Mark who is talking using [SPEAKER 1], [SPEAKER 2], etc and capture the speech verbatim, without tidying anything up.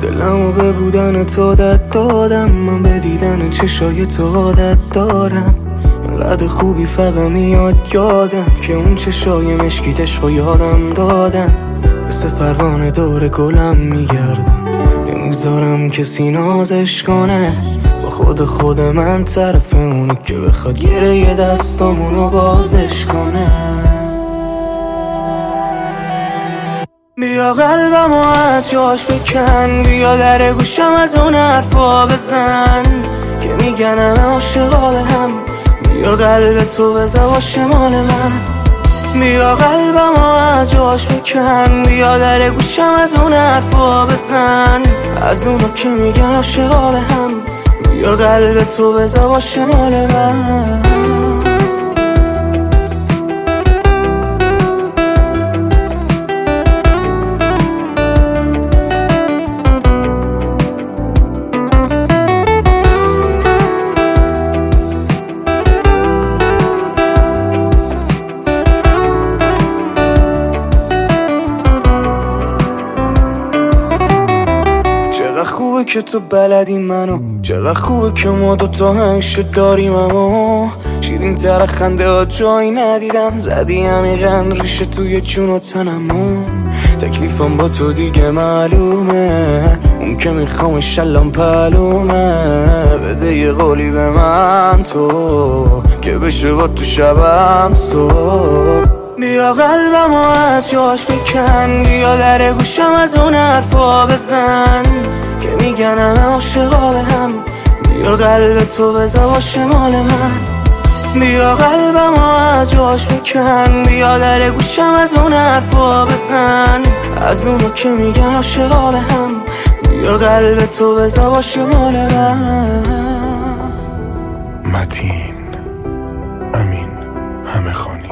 [SPEAKER 1] دلمو به بودن تو داد دادم، من به دیدن چشای تو عادت دارم. اینقدر خوبی فقط میاد یادم که اون چشای مشکیتش رو یادم دادم. مثل پروانه دور گلم میگردم، نمیذارم کسی نازش کنه. با خود خود من طرف اونو که بخواد گره دستامونو بازش کنه. بیا قلبمو از جاش بکن، بیا در گوشم از اون حرفا بزن که میگن همه عاشقا به هم. بیا قلب تو بزن باشه مال من. بیا قلبمو از جاش بکن، بیا در گوشم از اون حرفا بزن، از اونو که میگن عاشقا به هم. بیا قلب تو بزن باشه مال من. چقدر خوبه که تو بلدی منو، چقدر خوبه که ما دوتا همیشه داریم. اما شیرین تر خنده ها جایی ندیدم، زدی عمیقاً ریشه توی جون و تنمو. تکلیفم با تو دیگه معلومه، اون که میخوامش الان پلومه. بده یه قولی به من تو که بشه با تو شبم تو. بیا قلبمو از جاش بکن، بیا در گوشم از اون حرفا بزن که میگن همه عاشقا به هم. بیا قلب تو بزن باشه مال من. بیا قلبمو از جاش بکن، بیا در گوشم از اون حرفا بزن، از اونو که میگن عاشقا به هم. بیا قلب تو بزن باشه مال من.
[SPEAKER 2] متین امین همه خانی.